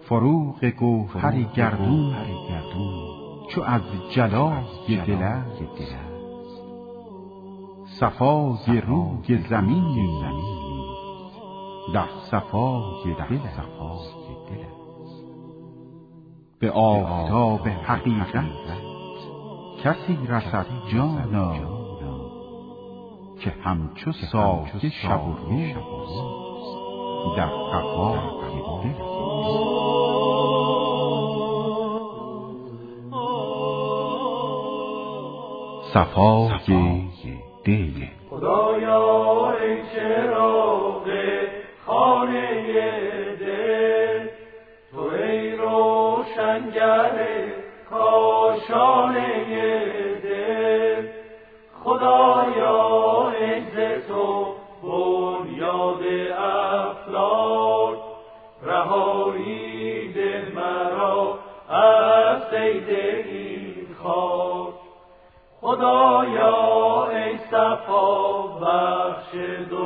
فروغ گوهر گردون چو از جلای دل است، صفای روی زمین در صفای دل است. به آفتاب حقیقت کسی رسد جانا، که همچو سایه شب و روز در قفای دل است. صفای دل. خدایا ای چراغ خانه دل، تو ای روشنگر کاشانه دل، خدایا ای ز تو بنیاد افلاک، رهایی ده مرا از قید این خاک. خدایا ای صفا بخش دو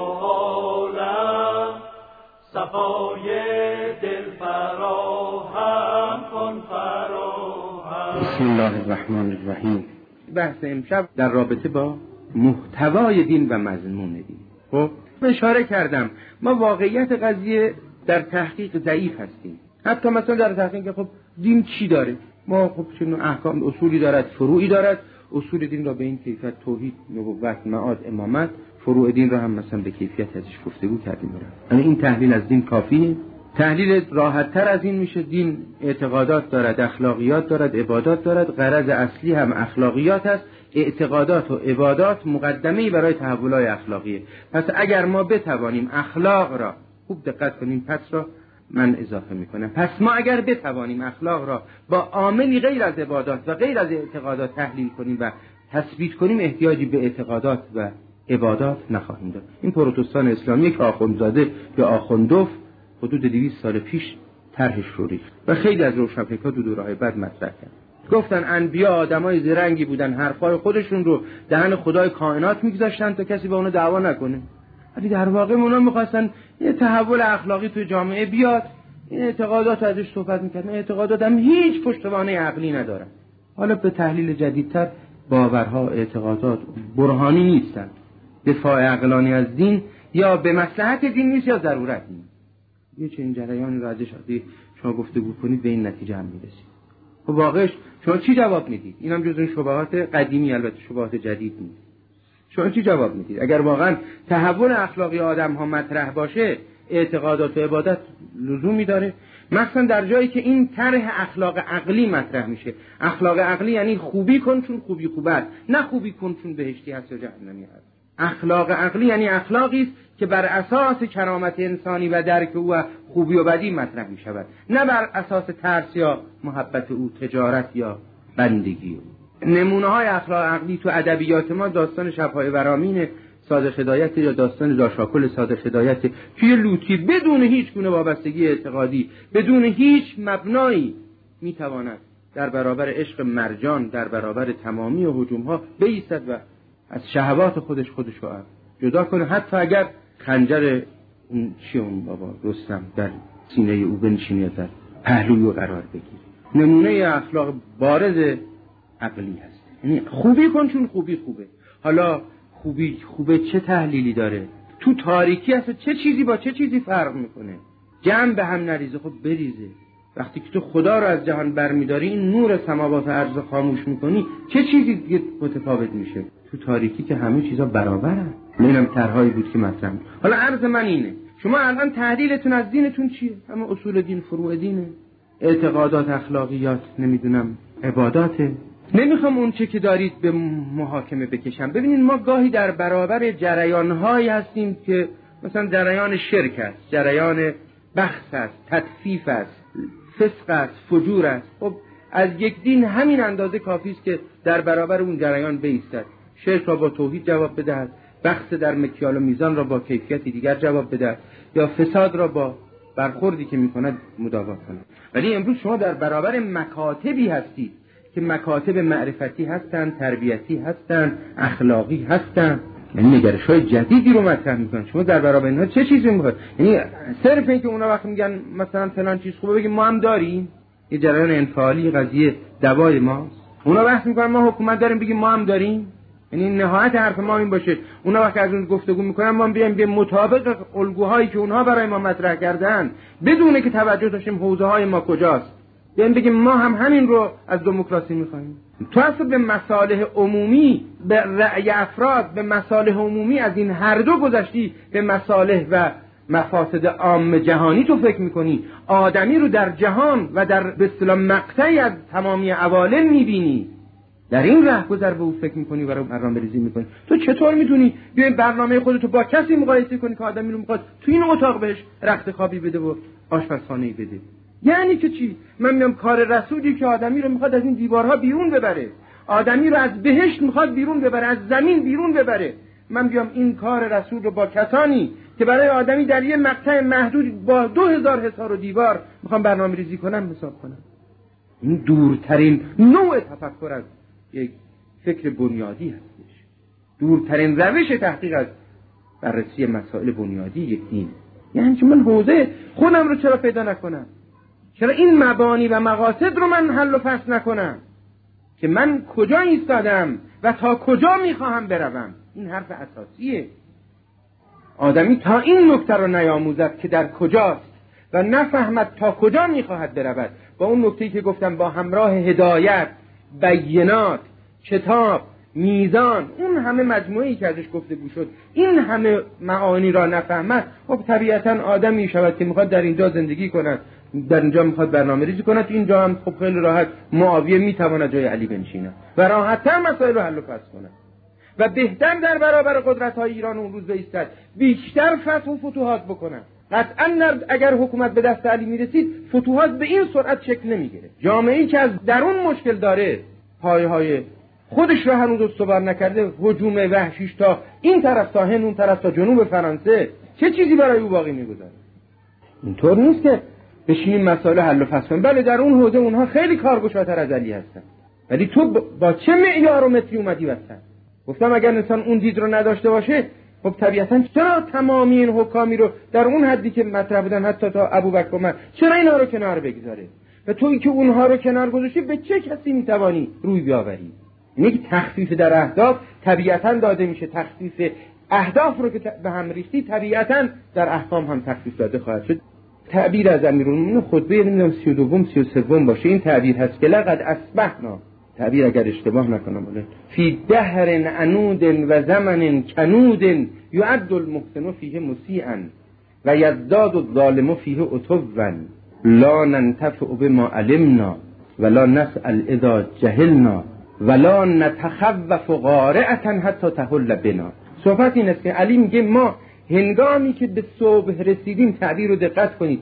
عالم، صفای دل فراهم کن فراهم. بسم الله الرحمن الرحیم. بحث امشب در رابطه با محتوای دین و مضمون دین. خب اشاره کردم ما واقعیت قضیه در تحقیق ضعیف هستیم. حتی مثلا در تحقیق خب دین چی داره؟ ما خب چون احکام اصولی دارد، فروعی دارد. اصول دین را به این کیفیت توحید، نبوت، معاد، امامت، فروع دین را هم مثلا به کیفیت ازش گفتگو کردیم. یعنی این تحلیل از دین کافیه. تحلیل راحت تر از این میشه. دین اعتقادات دارد، اخلاقیات دارد، عبادات دارد. غرض اصلی هم اخلاقیات است. اعتقادات و عبادات مقدمه‌ای برای تحولات اخلاقیه. پس اگر ما بتوانیم اخلاق را خوب دقت کنیم، پس را من اضافه میکنم، پس ما اگر بتوانیم اخلاق را با عاملی غیر از عبادات و غیر از اعتقادات تحلیل کنیم و تثبیت کنیم، احتیاجی به اعتقادات و عبادات نخواهیم داشت. این پروتستان اسلامی که آخوندزاده یا آخوندوف حدود 200 سال پیش طرحش رو ریخت و خیلی از روشنفکرها دو دورهای بعد مطرح کرد. گفتن انبیا آدمای زرنگی بودن، حرفای خودشون رو دهن خدای کائنات میگذاشتن تا کسی با اونو دعوا نکنه، ولی در واقع اونا میخواستن یه تحول اخلاقی توی جامعه بیاد. این اعتقادات ازش صحبت میکردن، اعتقادات هم هیچ پشتوانه عقلی ندارن. حالا به تحلیل جدیدتر باورها، اعتقادات برهانی نیستن، دفاع عقلانی از دین یا به مصلحت دین نیست یا ضرورت نیست. یه چنین جریان رو ازش شما گفتگو کنید به این نتیجه هم میرسید. خب واقعش شما چی جواب میدید؟ اینم جزو شبهات قدیمی، البته شبهات جدید نیست. شما چی جواب میدید؟ اگر واقعا تحول اخلاقی آدم ها مطرح باشه، اعتقادات و عبادت لزومی داره؟ مثلا در جایی که این طرح اخلاق عقلی مطرح میشه. اخلاق عقلی یعنی خوبی کن چون خوبی خوبه است، نه خوبی کن چون بهشتی هست یا جهنمی هست. اخلاق عقلی یعنی اخلاقی است که بر اساس کرامت انسانی و درک او خوبی و بدی مطرح میشود، نه بر اساس ترس یا محبت او، تجارت یا بندگی او. نمونه های اخلاق عقلی تو ادبیات ما داستان شب‌های ورامین صادق هدایت یا داستان داشاکل صادق هدایت که یه لوطی بدون هیچ گونه وابستگی اعتقادی، بدون هیچ مبنایی میتواند در برابر عشق مرجان، در برابر تمامی هجوم‌ها بایستد و از شهوات خودش رو جدا کنه، حتی اگر خنجر اون بابا رستم در سینه او بنشینه، در پهلوی او قرار بگیره. نمونه اخلاق بارز عقلی هست. یعنی خوبی کن چون خوبی خوبه. حالا خوبی خوبه چه تحلیلی داره؟ تو تاریکی هست چه چیزی با چه چیزی فرق میکنه؟ جمع به هم نریزه، خب بریزه. وقتی که تو خدا رو از جهان برمیداری، این نور سماوات و ارض خاموش میکنی، چه چیزی دیگه متفاوت میشه؟ تو تاریکی که همه چیزا برابرن. اینم طرحایی بود که مطرح بود. حالا عرض من اینه، شما الان تحلیلتون از دینتون چیه؟ همه اصول دین، فروع دینه، اعتقادات، اخلاقیات، نمیدونم عباداته. نمیخوام اون چه که دارید به محاکمه بکشم. ببینید ما گاهی در برابر جریان‌هایی هستیم که مثلا جریان شرک است، جریان بخس است، تطفیف است، فسق است، فجور است. خب از یک دین همین اندازه کافی است که در برابر اون جریان بایستد، شرک را با توحید جواب بدهد، بخس در مکیال و میزان را با کیفیتی دیگر جواب بدهد، یا فساد را با برخوردی که میکند مداوا کند. ولی امروز شما در برابر مکاتبی هستید که مکاتب معرفتی هستند، تربیتی هستند، اخلاقی هستند، یعنی نگرش‌های جدیدی رو مطرح میکنن. شما در برابر اینها چه چیزی میخواید؟ یعنی صرف اینکه اونا وقتی میگن مثلا فلان چیز خوبه بگیم ما هم داریم، یه جریان انفعالی قضیه دوای ماست. اونا وقتی میگن ما حکومت داریم بگیم ما هم داریم، یعنی نهایت حرف ما این باشه. اونا وقتی از اون گفتگو میکنن ما بیایم به مطابق الگوهایی که اونها برای ما مطرح کردن بدون که توجه داشتیم حوزه های ما کجاست، یعنی بگیم ما هم همین رو از دموکراسی میخوایم. تو اصلا به مصالح عمومی، به رأی افراد، به مصالح عمومی از این هر دو گذشتی به مصالح و مفاسد عام جهانی تو فکر میکنی. آدمی رو در جهان و در به اصطلاح مقطعی از تمامی عوالم میبینی، در این رهگذر به او فکر میکنی و برنامه‌ریزی میکنی. تو چطور میتونی بیای برنامه خودتو با کسی مقایسه کنی که آدمی رو میخواد تو این اتاق بهش رخت خوابی بده و آشپزخانه‌ای بده؟ یعنی که چی؟ من میام کار رسولی که آدمی رو میخواد از این دیوارها بیرون ببره، آدمی رو از بهشت میخواد بیرون ببره، از زمین بیرون ببره، من بیام این کار رسول رو با کسانی که برای آدمی در یه مقطع محدود با 2000 حصار و دیوار میخوام برنامه‌ریزی کنم حساب کنم؟ این دورترین نوع تفکر از یک فکر بنیادی هستش، دورترین روش تحقیق از بررسی مسائل بنیادی یک دین. یعنی که من حوزه خودم رو چرا پیدا نکنم؟ چرا این مبانی و مقاصد رو من حل و فصل نکنم که من کجا ایستادم و تا کجا میخواهم بروم؟ این حرف اساسیه. آدمی تا این نکته رو نیاموزد که در کجاست و نفهمد تا کجا میخواهد برود، با اون نکته‌ای که گفتم با همراه هدایت، بینات، کتاب، میزان، اون همه مجموعه‌ای که ازش گفتگو شد، این همه معانی را نفهمد، خب طبیعتاً آدمی شود که میخواد در اینجا زندگی کند، در اینجا میخواد برنامه‌ریزی کند، اینجا هم خب خیلی راحت معاویه میتواند جای علی بنشیند و راحت‌تر مسائل رو حل و فصل کند و بهتر در برابر قدرت‌های ایران اون روز بایستد، بیشتر فتح و فتوحات بکنند. قطعاً اگر حکومت به دست علی میرسید فتوحات به این سرعت شکل نمیگیره. جامعه‌ای که از درون مشکل داره، پایه‌های خودش رو هنوز استوار نکرده، هجوم وحشیش تا این طرف تا هند، اون طرف تا جنوب فرانسه، چه چیزی برای او باقی میگذاره؟ اینطور نیست که بشینیم مسائل حل و فصل کنیم. بله در اون حوزه اونها خیلی کارگشاتر از علی هستن، ولی تو با چه معیار و متری اومدی وسط؟ گفتم اگر انسان اون دید رو نداشته باشه، خب طبیعتاً چرا تمامی این حکامی رو در اون حدی که مطرح بودن حتی تا ابوبکر عمر، چرا اینا رو کنار بگذاره؟ و تو اینکه اونها رو کنار گذاشتی به چه کسی میتوانی روی بیاوری؟ اینه که تخفیف در اهداف طبیعتاً داده میشه، تخفیف اهداف رو که به هم ریختی طبیعتاً در احکام هم تخفیف داده خواهد شد. تعبیر از امیرالمومنین خطبه نمیدونم 32 33 باشه، این تعبیر هست که لقد اصبحنا، تعبیر اگر اشتباه نکنم فی دهر عنود و زمن کنود یعد المحسن فیه مسیئا و یزداد الظالم فیه عتوا لا ننتفع بما علمنا ولا نسأل اذا جهلنا ولا نتخوف قارعة حتی تحل بنا. صحبت این است که علی میگه ما هنگامی که به صبح رسیدیم، تعبیر رو دقت کنید،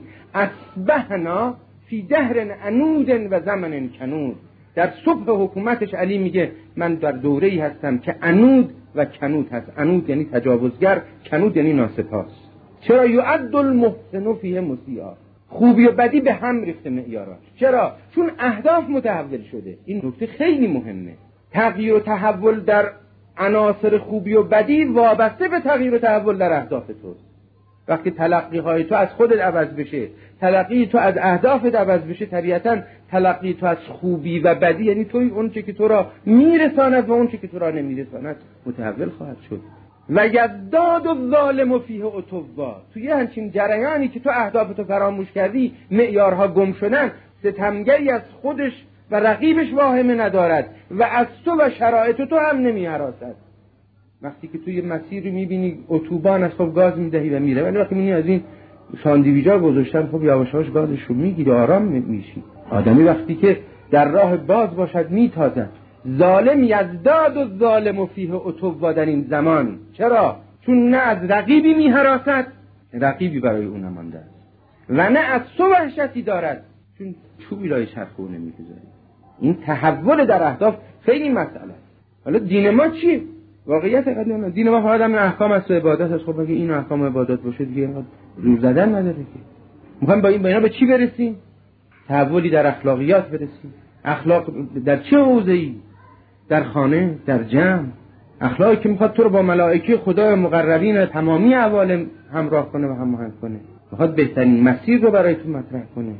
اصبحنا فی دهر عنود و زمن کنود، در صبح حکومتش علی میگه من در دوره‌ای هستم که عنود و کنود هست. عنود یعنی تجاوزگر، کنود یعنی ناسپاس. چرا؟ یعد المحسن فیه مسیئا، خوبی و بدی به هم ریخته معیاراش. چرا؟ چون اهداف متحول شده. این نکته خیلی مهمه. تغییر و تحول در عناصر خوبی و بدی وابسته به تغییر و تحول در اهداف توست. وقتی تلقی های تو از خودت عوض بشه، تلقی تو از اهدافت عوض بشه، طبیعتاً تلقی تو از خوبی و بدی، یعنی توی اون چه که تو را میرساند و اون چه که تو را نمیرساند متحول خواهد شد. و یزداد الظالم فیه عتوا، توی همچین جریانی که تو اهدافتو فراموش کردی، معیارها گم شدن، ستمگری از خودش و رقیبش واهمه ندارد و از تو و شرایط تو هم نمی‌هراسد. وقتی که توی مسیر میبینی اتوبان از خب گاز میدهی و میره، ولی وقتی میبینی از این ساندویجا گذاشتن، خب یواشاش گازش رو میگیری، آرام میشی. آدمی وقتی که در راه باز باشد میتازد. ظالم یزداد و ظالم فیه عتوا در این زمان. چرا؟ چون نه از رقیبی میهراسد، رقیبی برای اون نمانده است، و نه از تو وحشتی دارد، چون چوبی لای چرخو نمیگذاری. این تحول در اهداف خیلی مسئله است. حالا دین ما چیه؟ واقعیت قدیم دین ما فقط همین احکام است و عبادت است. خب اگه این احکام عبادت باشه دیگه اینقدر زور زدن نداره که. میخوایم با اینا به چی برسیم؟ تحولی در اخلاقیات برسیم. اخلاق در چه حوزه‌ای؟ در خانه، در جمع، اخلاقی که میخواد تو رو با ملائکه خدای مقربین تمامی عوالم همراه کنه و هماهنگ کنه، میخواد بهترین مسیر رو برای تو مطرح کنه،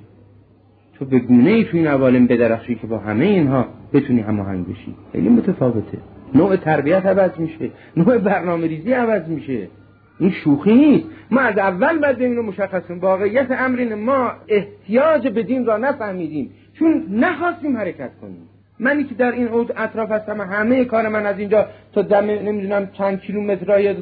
تو به گونه‌ای تو این عوالم بدرخشی که با همه اینها بتونی هماهنگ بشی. خیلی متفاوته. نوع تربیت عوض میشه، نوع برنامه‌ریزی عوض میشه. این شوخی نیست. ما از اول باید این رو مشخص کنیم. واقعیت امر اینه ما احتیاج به دین را نفهمیدیم چون نخواستیم حرکت کنیم. منی که در این اطراف هستم، همه کار من از اینجا تا دم نمیدونم چند کیلومتر یا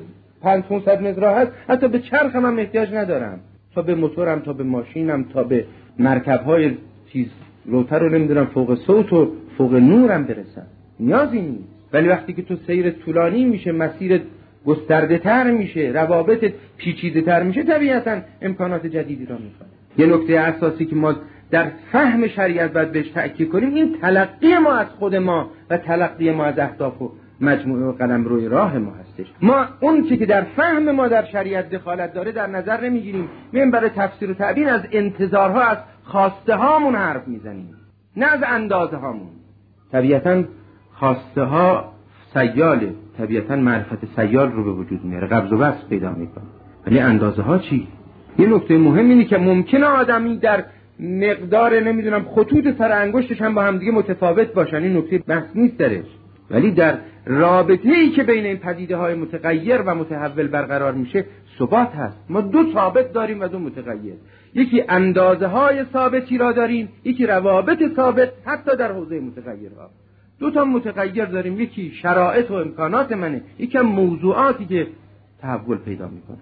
500 متر هست، حتی به چرخم هم احتیاج ندارم، تا به موتورم، تا به ماشینم، تا به مرکب‌های چیز روتر رو نمیدونم فوق صوت و فوق نورم برسم، نیازی نیست. ولی وقتی که تو سیر طولانی میشه، مسیر گسترده تر میشه، روابط پیچیده تر میشه، طبیعتا امکانات جدیدی را میخواد. یه نکته اساسی که ما در فهم شریعت باید بهش تأکید کنیم این تلقی ما از خود ما و تلقی ما از اهداف و مجموعه و قلمروی راه ما هستش. ما اون چیزی که در فهم ما در شریعت دخالت داره در نظر نمیگیریم، میایم برای تفسیر و تعبیر از انتظارها، از خواسته هامون حرف میزنیم، نه از اندازه هامون. طبیعتا خواسته ها سیاله، طبیعتا معرفت سیال رو به وجود میاره، قبض و بسط پیدا میکنه. ولی اندازه ها چی؟ یه نکته مهم اینه که ممکنه آدمی در مقدار نمیدونم خطوط سر انگشتش هم با هم دیگه متفاوت باشن، این نکته بحث نیست درش، ولی در رابطه‌ای که بین این پدیده‌های متغیر و متحول برقرار میشه ثبات هست. ما دو ثابت داریم و دو متغیر، یکی اندازه‌های ثابتی را داریم، یکی روابط ثابت حتی در حوزه متغیرها. دو تا متغیر داریم، یکی شرایط و امکانات منه، یکی موضوعاتی که تحول پیدا میکنه.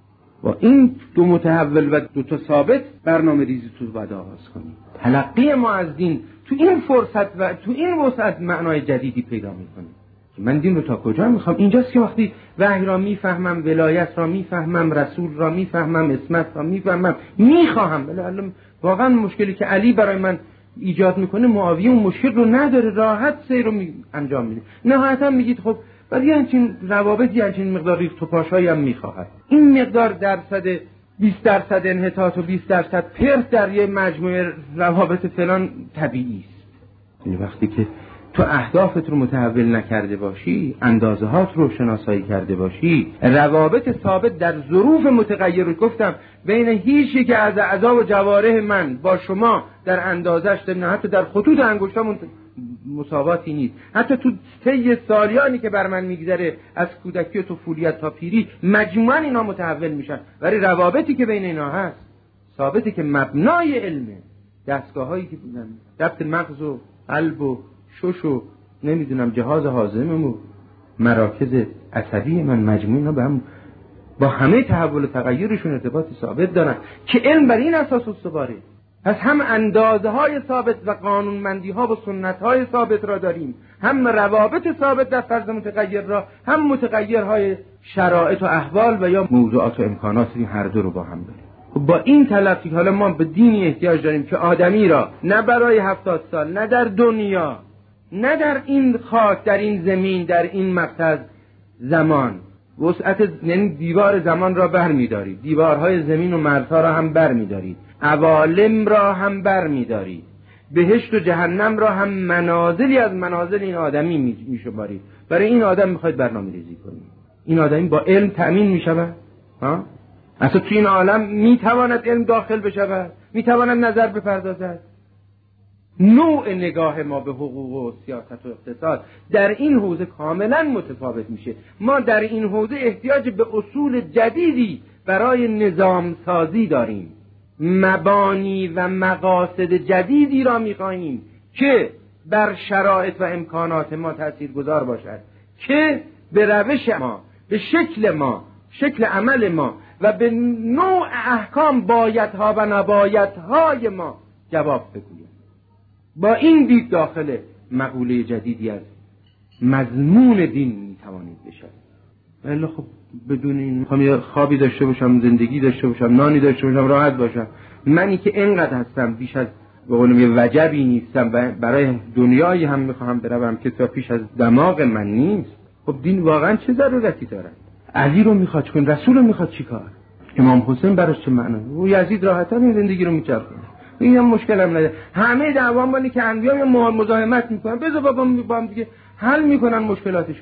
با این دو متحول و دو تا ثابت برنامه ریزی تو باید آغاز کنیم. تلقی ما از دین تو این فرصت و تو این وسعت معنای جدیدی پیدا میکنه که من دین رو تا کجا میخوام. اینجاست که وقتی وحی را میفهمم، ولایت را میفهمم، رسول را میفهمم، اسمت را میفهمم، میخواهم. ولی واقعا مشکلی که علی برای من ایجاد میکنه معاویه اون مشکل رو نداره، راحت سیر رو انجام میده. نهایتا میگید خب ولی همچین روابطی، همچین مقدار ریخت و پاشایی هم میخواهد. این مقدار درصد 20% انحطاط و 20% پرت در یه مجموعه روابط فلان طبیعی است. یعنی وقتی که تو اهدافت رو متحول نکرده باشی، اندازه‌هات رو شناسایی کرده باشی، روابط ثابت در ظروف متغیر رو گفتم بین هیچ یک از اعضا و جوارح من با شما در اندازش، نه حتی در خطوط انگشتامون مساواتی نیست. حتی تو طی سالیانی که بر من میگذره از کودکی و طفولیت تا پیری مجموعاً اینا متحول میشن، ولی روابطی که بین اینا هست ثابته که مبنای علمه. دستگاهایی که بودن ضبط مغز و قلب و شش و نمیدونم جهاز هاضمه و مراکز عصبی من، مجموعه اینا به هم با همه تحول و تغییرشون ارتباط ثابت دارن که علم بر این اساس استواره. پس هم اندازه های ثابت و قانونمندی ها و سنت های ثابت را داریم، هم روابط ثابت در فرض متغیر را، هم متغیرهای شرایط و احوال و یا موضوعات و امکانات، این هر دو رو با هم داریم. با این تلقی حالا ما به دینی احتیاج داریم که آدمی را نه برای 70 سال، نه در دنیا، نه در این خاک، در این زمین، در این مقطع زمان وسعت، یعنی دیوار زمان را برمی‌دارید، دیوارهای زمین و مرزها را هم برمی‌دارید، عوالم را هم برمی‌دارید، بهشت و جهنم را هم منازلی از منازل این آدمی می‌شمارید. برای این آدم می‌خواید برنامه‌ریزی کنید. این آدمی با علم تأمین می‌شود؟ ها؟ اصلا تو این عالم می‌تواند علم داخل بشود؟ می‌تواند نظر بپردازد؟ نوع نگاه ما به حقوق و سیاست و اقتصاد در این حوزه کاملا متفاوت میشه. ما در این حوزه احتیاج به اصول جدیدی برای نظام سازی داریم، مبانی و مقاصد جدیدی را میخواهیم که بر شرایط و امکانات ما تاثیرگذار باشد، که به روش ما، به شکل ما، شکل عمل ما و به نوع احکام بایدها و نبایدهای ما جواب بگوید. با این دید داخل مقوله جدیدی از مضمون دین میتوانید بشد. ولی خب بدون این میخوام خوابی داشته باشم، زندگی داشته باشم، نانی داشته باشم، راحت باشم، منی که اینقدر هستم بیش از به قولم یه وجبی نیستم، برای دنیایی هم میخوام بروم که تا پیش از دماغ من نیست. خب دین واقعا چه ضرورتی دارد؟ علی رو میخواد چون رسول رو میخواد چیکار؟ امام حسین براش چه معنی؟ او یزید راحت‌تر این زندگی رو میچرخونه، این هم مشکل هم نداره. همه دعوام بالی که انبیا مزاحمت میکنن، بذار با هم دیگه حل میکنن مشکلاتشون.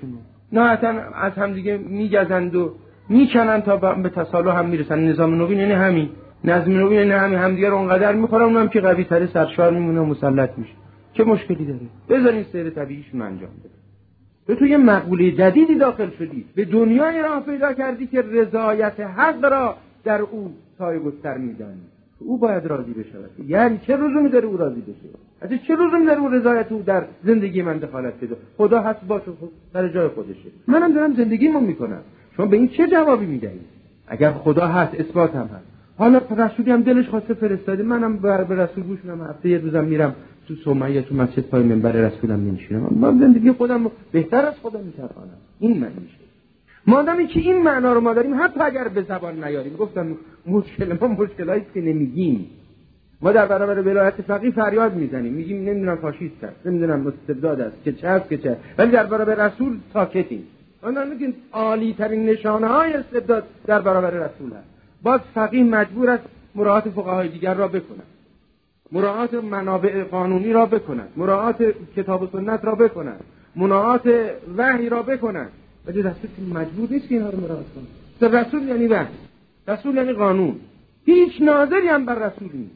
نهایتا از هم دیگه میگزند و میکنن تا به تصالح هم میرسن. نظام نوین یعنی همین، نظم نوین یعنی همین، همدیگه رو اونقدر میخورن اونم که قوی تره سرشار میمونه و مسلط میشه. چه مشکلی داره؟ بذارین سیر طبیعیشون انجام بده. تو یه مقوله جدیدی داخل شدی، به دنیای راه پیدا کردی که رضایت حق را در او سایه گستر میدانی. او باید راضی بشه. یعنی چه لزومی داره او راضی بشه؟ اصلا چه لزومی داره او رضایت او در زندگی من دخالت بده؟ خدا هست باشه در جای خودشه، منم دارم زندگیمو میکنم. شما به این چه جوابی میدهید؟ اگر خدا هست اثبات هم هست. حالا رسولی هم دلش خواسته فرستاده، منم به رسول گوش میدم، هفته یه روزم میرم تو صومعه تو مسجد پای منبر رسولم میشینم، من زندگی خودم بهتر از خودم میچرخونم. این معنی میشه. مادامی که این معنا رو ما داریم، حتی اگر به زبان نیاریم، گفتم مشکل ما مشکلایی که نمیگیم. ما در برابر ولایت فقیه فریاد میزنیم، میگیم نمیدونم فاشیست است، نمیدونم استبداد است، که چه، ولی در برابر رسول ساکتیم. ما میگیم عالی ترین نشانه های استبداد در برابر رسول است. باز فقیه مجبور است مراعات فقهای دیگر را بکند، مراعات منابع قانونی را بکند، مراعات کتاب و سنت را بکند، مراعات وحی را بکند. ولی رسول مجبور نیست که اینها رو مراعات کنه. رسول یعنی وحی، رسول یعنی قانون. هیچ ناظری هم بر رسول نیست.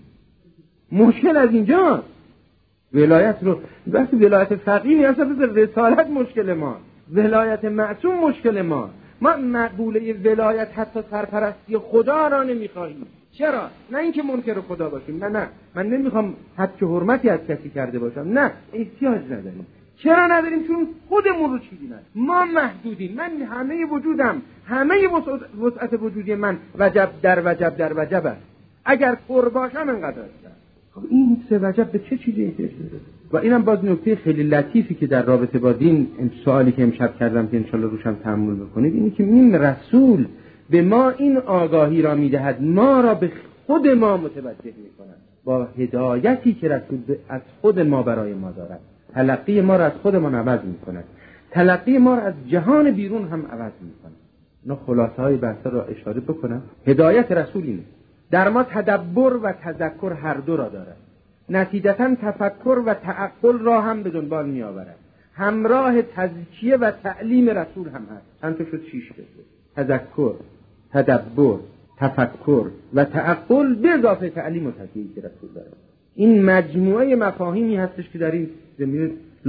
مشکل از اینجا ولایت رو وقتی ولایت فقیه اصلا رسالت مشکل ما، ولایت معصوم مشکل ما مقبوله ولایت حتی سرپرستی خدا را نمیخواهیم. چرا؟ نه اینکه منکر خدا باشیم، نه من نمیخوام حد که حرمتی از کسی کرده باشم، نه احتیاج نداریم. چرا نداریم؟ چون خودمون رو چیدیم. ما محدودیم. من همه وجودم، همه وسعت وجودی من وجب در وجب است. اگر پر باشم انقدر است. خب این سه وجب به چه چیزی احتیاج داره؟ و اینم باز نکته خیلی لطیفی که در رابطه با دین، سوالی که امشب کردم که انشالله روشم تأمل بکنید، اینه که این رسول به ما این آگاهی را میدهد، ما را به خود ما متوجه میکند با هدایتی که رسول از خود ما برای ما دارد. تلقی ما را از خودمان عوض میکند، تلقی ما را از جهان بیرون هم عوض میکند. نه خلاصه های بحث را اشاره بکنم. هدایت رسول اینه، در ما تدبر و تذکر هر دو را دارد، نتیجتاً تفکر و تعقل را هم به دنبال می آورد، همراه تزکیه و تعلیم رسول هم هست. چند تا شد؟ 6 تا. تذکر، تدبر، تفکر و تعقل به اضافه تعلیم و تزکیه که رسول دارد. این مجموعه مفاهیمی هستش که در این زمینه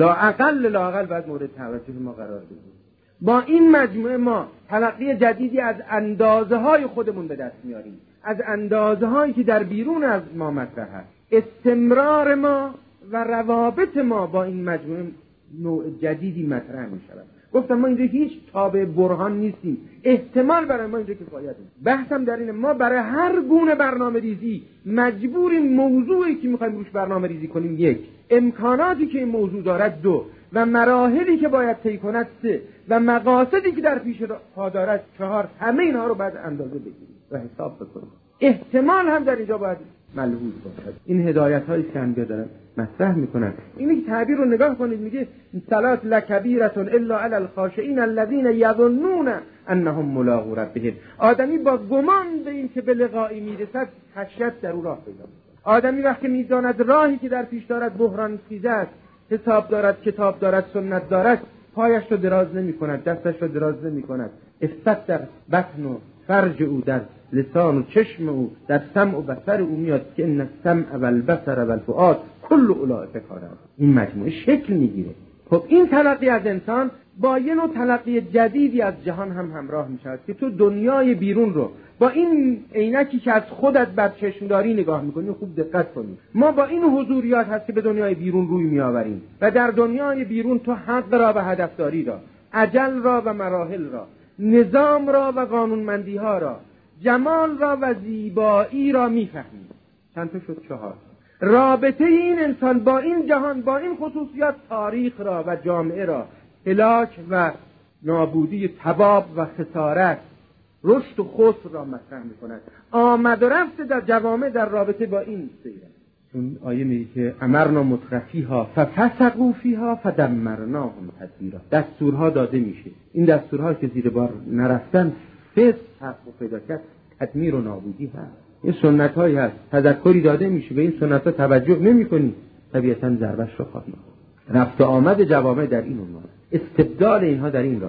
لااقل باید مورد توجه ما قرار بگیرد. با این مجموعه ما تلقی جدیدی از اندازه های خودمون به دست میاریم، از اندازه هایی که در بیرون از ما مطرح هست. استمرار ما و روابط ما با این مجموعه نوع جدیدی مطرح می شود. گفتم ما اینجا هیچ تابع برهان نیستیم، احتمال برای ما اینجا کفایت نیست. بحثم در اینه ما برای هر گونه برنامه ریزی مجبوریم موضوعی که میخوایم روش برنامه ریزی کنیم 1، امکاناتی که این موضوع دارد 2، و مراحلی که باید طی کند 3، و مقاصدی که در پیش پا دارد 4، همه اینها رو باید اندازه بگیریم و حساب بکنیم. احتمال هم در اینجا باید ملحوظ باشد. این هدایت‌هایی که انبیا دارن مطرح میکنن، اینی که تعبیر رو نگاه کنید، میگه صلات لکبیرة الا علی الخاشعین الذین یظنون انهم ملاقو ربهم. آدمی با گمان به این که به لقایی میرسد خشیت در او راه پیدا میکنه. آدمی وقتی میداند راهی که در پیش دارد بحران خیزه است، حساب دارد، کتاب دارد، سنت دارد، پایش رو دراز نمیکند، دستش رو دراز نمیکند. افت در بطن و فرج او، در لسان و چشم او، در سمع و بصر او میاد که ان السمع و البصر و الفؤاد کل اولئک کان. این مجموعه شکل میگیره. خب این تلقی از انسان با یه نوع تلقی جدیدی از جهان هم همراه میشود که تو دنیای بیرون رو با این عینکی که از خودت بر چشم داری نگاه میکنی. خوب دقت کنید، ما با این حضوریات هست که به دنیای بیرون روی میآوریم و در دنیای بیرون تو حق را و هدفداری را، اجل را و مراحل را، نظام را و قانونمندی ها را، جمال را و زیبایی را میفهمیم. چند تا شد؟ 4. رابطه این انسان با این جهان، با این خصوصیات، تاریخ را و جامعه را، هلاک و نابودی، تباب و خسارت، رشد و خسر را مطرح می‌کند. آمد و رفت در جوامع در رابطه با این سیره. چون آیه میگه که امرنا مترفیها ففسقوا فیها فدمرناهم تدمیرا. دستورها داده میشه، این دستورها که زیر بار نرفتن فسق حق پیدا کرد، تدمیر و نابودی هست. این سنت‌هایی هست، تذکری داده میشه، به این سنت‌ها توجه نمی‌کنی، طبیعتاً ضربش رو خواهی. رفت و آمد جوامع در این عنوان، استبدال اینها در این رابطه.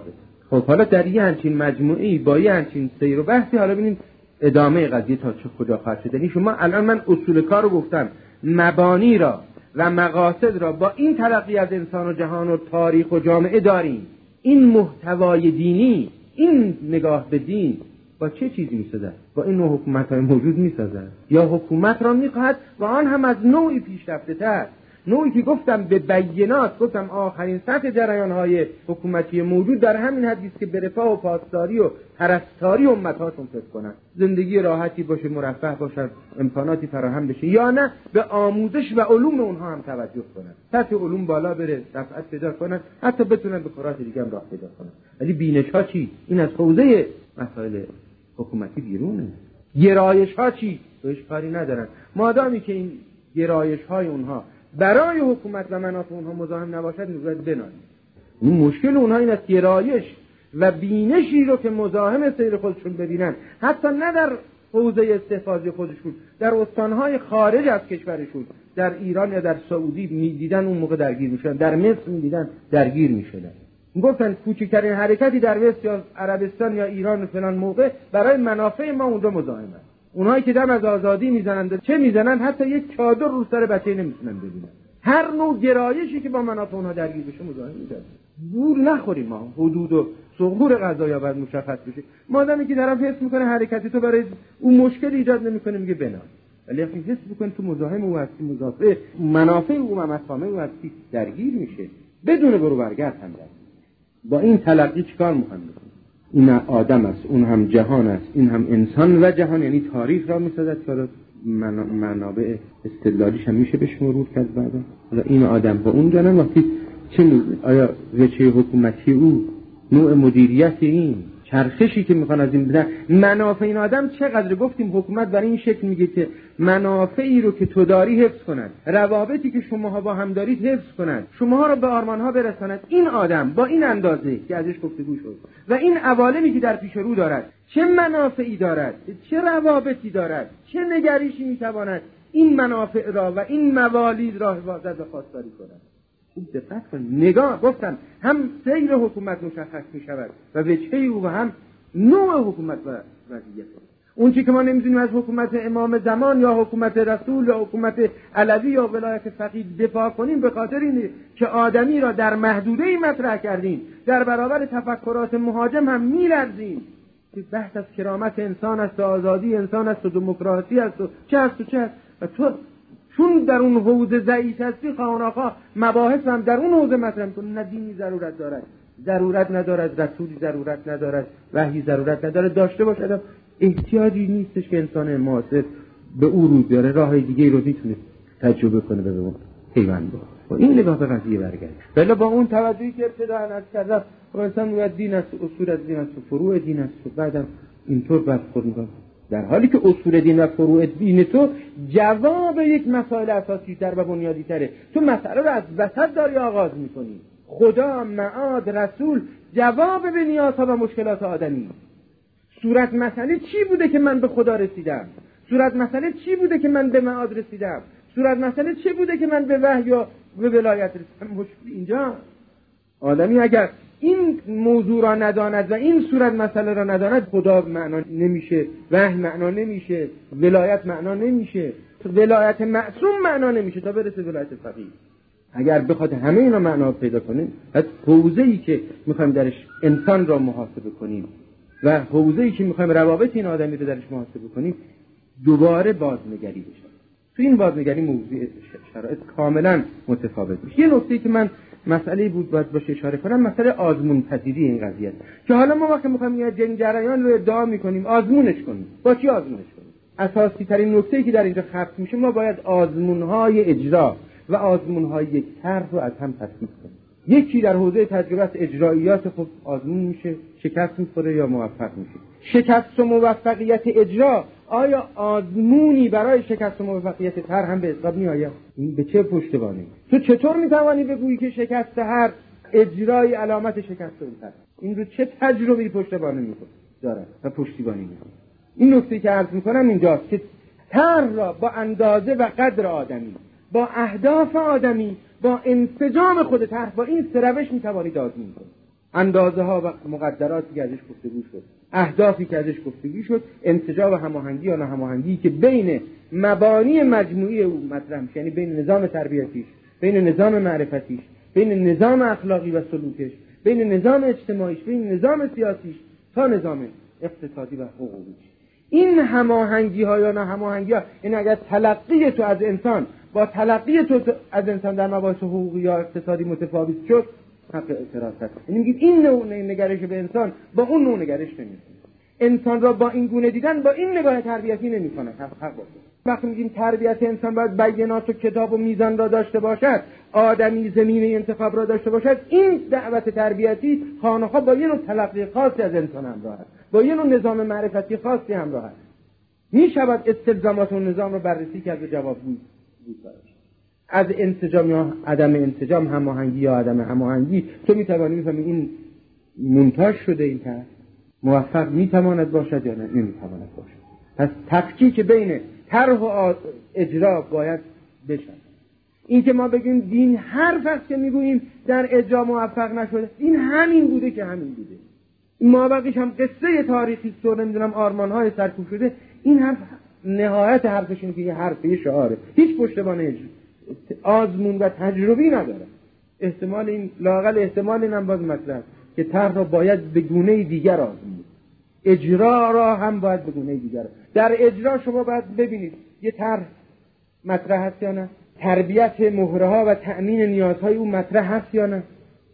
خب حالا در یه همچین مجموعه‌ای با یه همچین سیر و بحثی حالا ببینیم ادامه قضیه تا چه کجا خواهد شد. یعنی شما الان من اصول کار رو گفتم، مبانی را و مقاصد را با این تلقی از انسان و جهان و تاریخ و جامعه داریم. این محتوای دینی، این نگاه به دین با چه چیزی می‌سازد؟ با این نوع حکومت‌های موجود می‌سازد یا حکومت را می‌خواهد و آن هم از نوعی پیشرفته‌تر، نوعی که گفتم به بینات، گفتم آخرین سطح جریان‌های حکومتی موجود در همین حدی است که به رفاه و پاسداری و پرستاری امت‌هاشون فکر کنند، زندگی راحتی باشه، مرفه باشه، امکاناتی فراهم بشه، یا نه به آموزش و علوم اونها هم توجه کنند، سطح علوم بالا بره، رفعت پیدا کنند، حتی بتونن به کارات دیگه هم راه پیدا کنند. ولی بینش‌ها چی؟ این از حوزه مسائل حکومتی بیرونه. گرایش‌ها چی؟ بهش کاری ندارن. مادامی که این گرایش‌های اونها برای حکومت و منافع اونها مزاحم نباشد نگاهت بنانید. این مشکل اونها این است، گرایش و بینشی رو که مزاحم سیر خودشون ببینن، حتی نه در حوزه استحفاظی خودشون، در استانهای خارج از کشورشون، در ایران یا در سعودی میدیدن اون موقع درگیر میشدن، در مصر میدیدن درگیر میشدن. گفتن کوچکترین حرکتی در مصر یا عربستان یا ایران و فلان موقع برای منافع ما اونجا مزاحم است. اونهایی که دم از آزادی میزنند، چه میزنند، حتی یک چادر رو سر بچه نمیتونن ببینن. هر نوع گرایشی که با منافع اونها درگیر بشه مزاحم میشن. گول نخوریم، ما حدود و ثغور قضایا باید مشخص بشه. مادامی که طرف حس میکنه حرکتی تو برای اون مشکل ایجاد نمیکنه میگه بنا، ولی وقتی حس میکنه تو مزاحم او هستی، مضافه منافع او و مصالح او هستی، درگیر میشه بدون برو برگرد هم درگیر. با این تلقی چیکار میخوان بکنن؟ این آدم است، اون هم جهان است، این هم انسان و جهان، یعنی تاریخ را میسازد که منابع استدلالیش هم میشه بهش مرور کرد بعدا. این آدم با اون جهان وقتی آیا وجه حکومتی او، نوع مدیریت این، چرخشی که میخوان از این بدن، منافع این آدم چقدر. گفتیم حکومت برای این شکل میگه که منافعی رو که تو داری حفظ کنند، روابطی که شماها با هم دارید حفظ کنند، شماها رو به آرمانها برساند. این آدم با این اندازه که ازش گفتگو شد و این عوالمی که در پیش رو دارد، چه منافعی دارد، چه روابطی دارد، چه نگریشی میتواند این منافع را و این موالید را حفاظت و پاسداری کند. خوب دقت کن. نگاه گفتم هم سیر حکومت مشخص می شود و وجهه او و هم نوع حکومت و وضعیت. اون چی که ما نمیدونیم از حکومت امام زمان یا حکومت رسول یا حکومت علوی یا ولایت فقیه دفاع کنیم، به خاطر اینه که آدمی را در محدوده‌ای مطرح کردیم، در برابر تفکرات مهاجم هم می‌لرزیم که بحث از کرامت انسان است و آزادی انسان است و دموکراسی است و چه است و چه است، و تو چون در اون حوزه ضعیف هستی خواهناخواه مباحث هم در اون حوزه مطرح کنی. نه دینی ضرورت دارد، ضرورت ندارد، رسولی ضرورت ندارد، وحی ضرورت ندارد، داشته باشد احتیاجی نیستش که انسان معاصر به او رو بیاره، راه دیگه رو میتونه تجربه کنه به اون پیوند با این نگاه به قضیه برگرد. ولی با اون توجهی که ابتدا از کردم انسان میگه دین است، اصول از دین است و فروع دین است و بعدم اینطور برخورد میکنه، در حالی که اصول دین و فروع دین تو جواب یک مسائل اساسی تر و بنیادی تره. تو مسئله رو از وسط داری آغاز میکنی، خدا، معاد، رسول، جواب به نیازها و مشکلات آدمی. صورت مسئله چی بوده که من به خدا رسیدم؟ صورت مسئله چی بوده که من به معاد رسیدم؟ صورت مسئله چی بوده که من به وحی یا به ولایت رسیدم؟ مشکل اینجا. آدمی اگر این موضوع را نداند و این صورت مسئله را نداند، خدا معنا نمیشه، وحی معنا نمیشه، ولایت معنا نمیشه، ولایت معصوم معنا نمیشه تا برسه ولایت فقیه. اگر بخواد همه اینا معنا پیدا کنیم، از حوزه‌ای که میخوایم درش انسان را محاسبه کنیم و حوزه‌ای که میخوایم روابط این آدمی رو درش محاسبه کنیم، دوباره بازنگری بشه. تو این بازنگری موضوع شرایط کاملا متفاوت میشه. یه نکته که من مسئله بود باید باشه اشاره کنم، مسئله آزمون پذیری این قضیه است که حالا ما وقتی میخوایم یه جریان رو ادعا میکنیم آزمونش کنیم، با چی آزمونش کنیم؟ اساسی ترین نکته‌ای که در اینجا خلق میشه، ما باید آزمون‌های اجرا و آزمون‌های یک طرح رو از هم تفکیک کنیم. یکی در حوزه تجربه اجراییات خب آزمون میشه، شکست می‌خوره یا موفق میشه. شکست و موفقیت اجرا، آیا آزمونی برای شکست و موفقیت طرح هم به حساب میآید؟ این به چه پشتوانه؟ تو چطور میتوانی بگویی که شکست هر اجرای علامت شکست اون طرح؟ این رو چه تجربه‌ای پشتوانه میکنه داره و پشتیبانی میکنه؟ این نکته که عرض میکنم اینجاست که طرح را با اندازه و قدر آدمی، با اهداف آدمی، با انسجام خود طرح، با این سه روش میتوانید آزمون کنید. اندازه ها و مقدراتی که ازش گفتگو شد، اهدافی که ازش گفتگو شد، انسجام و هماهنگی یا ناهماهنگی که بین مبانی مجموعی او مطرح میشه، یعنی بین نظام تربیتیش، بین نظام معرفتیش، بین نظام اخلاقی و سلوکش، بین نظام اجتماعیش، بین نظام سیاسیش تا نظام اقتصادی و حقوقیش. این هماهنگی ها یا ناهماهنگی ها، این اگر تلقی تو از انسان با تلقی تو از انسان در مباحث حقوقی یا اقتصادی متفاوت شد، حق اعتراض هست. یعنی میگید این نوع نگرش به انسان با اون نوع نگرش نمی‌کنه. انسان را با این گونه دیدن با این نگاه تربیتی نمی‌کنه. حق باشه. وقتی میگیم تربیت انسان باید بیانات و کتاب و میزان را داشته باشد، آدمی زمینه انتخاب را داشته باشد، این دعوت تربیتی خانه‌ها با یه نوع تلقی خاصی از انسان همراه است، با یه نوع نظام معرفتی خاصی همراه است. می‌شود استلزامات اون نظام را بررسی کرد و جوابگویی بود. از انسجام یا عدم انسجام، هماهنگی یا عدم هماهنگی، تو می‌توانی بفهمی این مونتاژ شده، این طرح موفق می‌تواند باشد یا نه نمی‌تواند باشد. پس تفکیک بین طرح و اجرا باید بشه. این که ما بگیم دین هر وقت که میگوییم در اجرا موفق نشده، این همین بوده که همین بوده. این مابقیش هم قصه تاریخی است و نمیدونم آرمان‌های سرکوب شده. این حرف نهایت حرفش اینه که یه حرفی شعاره، هیچ پشتوانه آزمون و تجربی نداره. احتمال این لااقل احتمال اینم باز مطرح که طرح را باید به گونه دیگر آزمود، اجرا را هم باید به گونه دیگر. در اجرا شما باید ببینید یه طرح مطرح هست یا نه، تربیت مهرها و تأمین نیازهای او مطرح هست یا نه،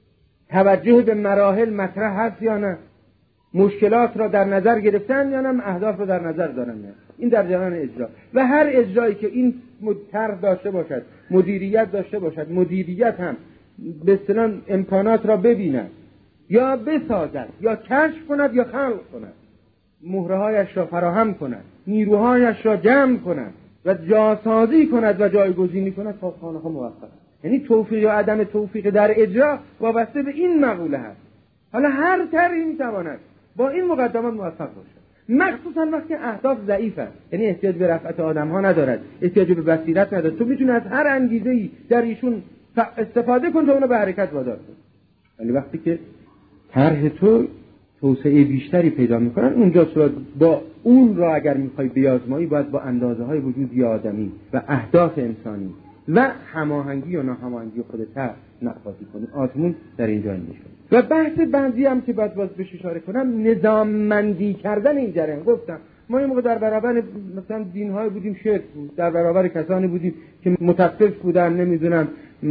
توجه به مراحل مطرح هست یا نه، مشکلات را در نظر گرفتن یا نه، اهداف را در نظر دارن یا نه. این در جریان اجرا. و هر اجرایی که این طرح داشته باشد، مدیریت داشته باشد، مدیریت هم به اصطلاح امکانات را ببیند یا بسازد یا کشف کند یا خلق کند، مهرهایش را فراهم کند، نیروهایش را جمع کند و جاسازی کند و جایگزینی کند، تا خانه‌ها موفق. یعنی توفیق یا عدم توفیق در اجرا وابسته به این مقوله هست. حالا هر طرحی میتواند با این مقدمات موفق باشد، مخصوصا وقتی اهداف ضعیف است، یعنی احتیاج به رفعت آدم‌ها ندارد، احتیاج به بصیرت ندارد. تو میتونی از هر انگیزه‌ای در ایشون استفاده کن تا اونو به حرکت وادار کن. ولی وقتی که طرح تو توسعه بیشتری پیدا میکنن، اونجا با اون را اگر میخوای بیازمایی باید با اندازه‌های وجودی آدمی و اهداف انسانی و هماهنگی یا ناهماهنگی خودت نقاطی کنی. آزمون در اینجا میشه. و بحث بعدی هم که باید بهش اشاره کنم، نظاممندی کردن این جریان. گفتم ما یه موقع در برابر مثلا دین‌های بودیم، شرک بود، در برابر کسانی بودیم که متفق بودن، نمیدونم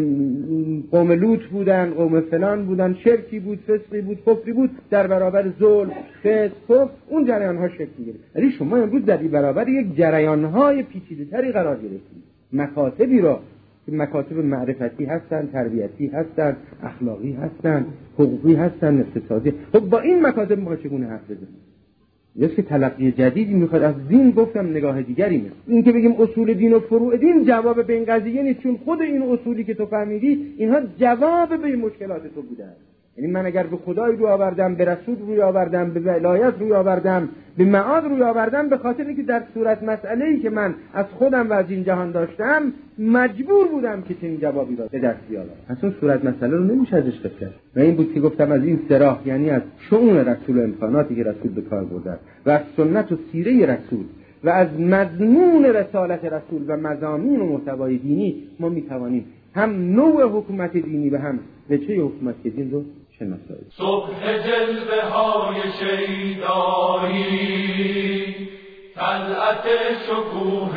قوم لوط بودن، قوم فلان بودن، شرکی بود، فسقی بود، کفری بود، در برابر ظلم، فسق، اون جریان‌ها شکل می‌گیره. ولی شما امروز در برابر یک جریان‌های پیچیده‌تری قرار گرفتید، مکاتبی را که مکاتب معرفتی هستن، تربیتی هستن، اخلاقی هستن، حقوقی هستن، اقتصادی. خب با این مکاتب ما چگونه حرف بزنیم؟ یعنی که تلقی جدیدی میخواد از دین. گفتم نگاه دیگری میخواد. این که بگیم اصول دین و فروع دین جواب به این قضیه نیست، چون خود این اصولی که تو فهمیدی اینها جواب به این مشکلات تو بوده. یعنی من اگر به خدای روی آوردم، به رسول روی آوردم، به ولایت روی آوردم، به معاد روی آوردم، به خاطر اینکه در صورت مسئله‌ای که من از خودم و از این جهان داشتم مجبور بودم که چنین جوابی را به دست بیارم. اصلا صورت مسئله رو نمیشه ازش بگذشت. و این بود که گفتم از این سراح، یعنی از شؤون رسول و امکاناتی که رسول به کار برده و از سنت و سیره رسول و از مضمون رسالت رسول و مضامین و محتوای دینی ما میتوانیم هم نوع حکومت دینی و هم وجه حکومت دین رو شناسایی. صبح جلوه های شیدایی، طلعت شکوه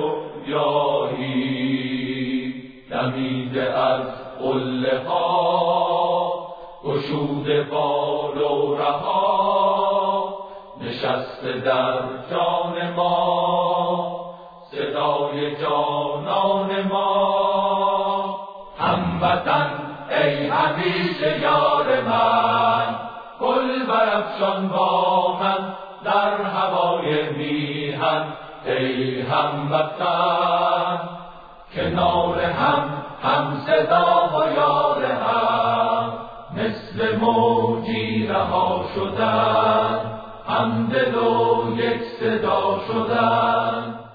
رویایی، دمیده از قله ها، گشوده بال و رها، نشسته در جان ما، صدای جانان ما، هموطن ای همیشه یار من، گل برافشان با من در هوای میهن، ای هموطن کنار هم صدا و یار هم، مثل موجی رها شدن، همدل و یک صدا شدن.